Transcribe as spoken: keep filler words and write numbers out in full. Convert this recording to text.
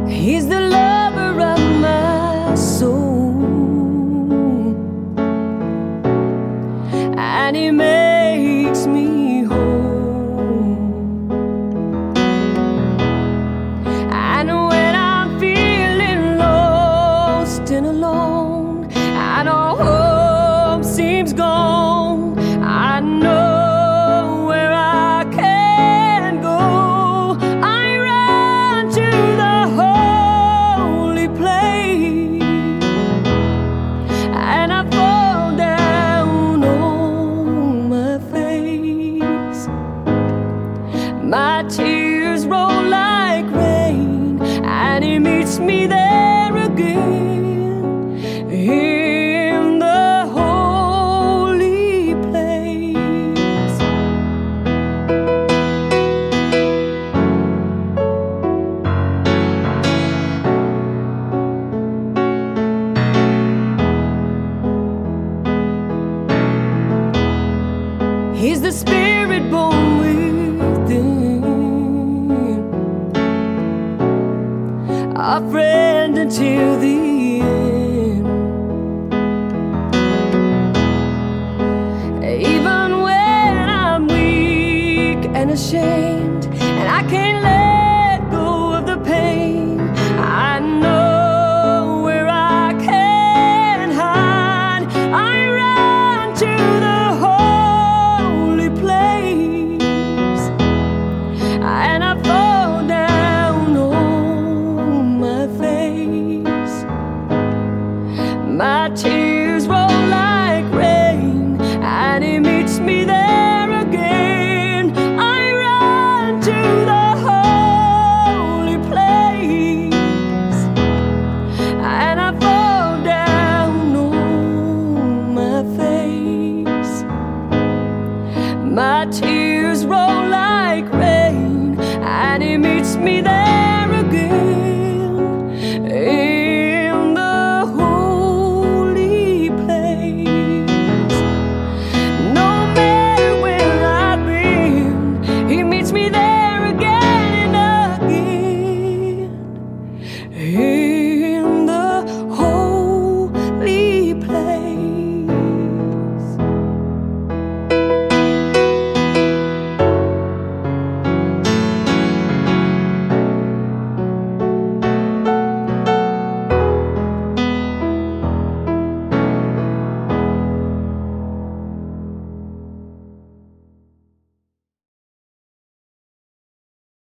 He's the lover of my soul, and He makes me whole. And when I'm feeling lost and alone, and all hope seems gone, I know my tears roll like rain, and He meets me there again in the holy place. He's the Spirit born within, a friend until the end. Even when I'm weak and ashamed,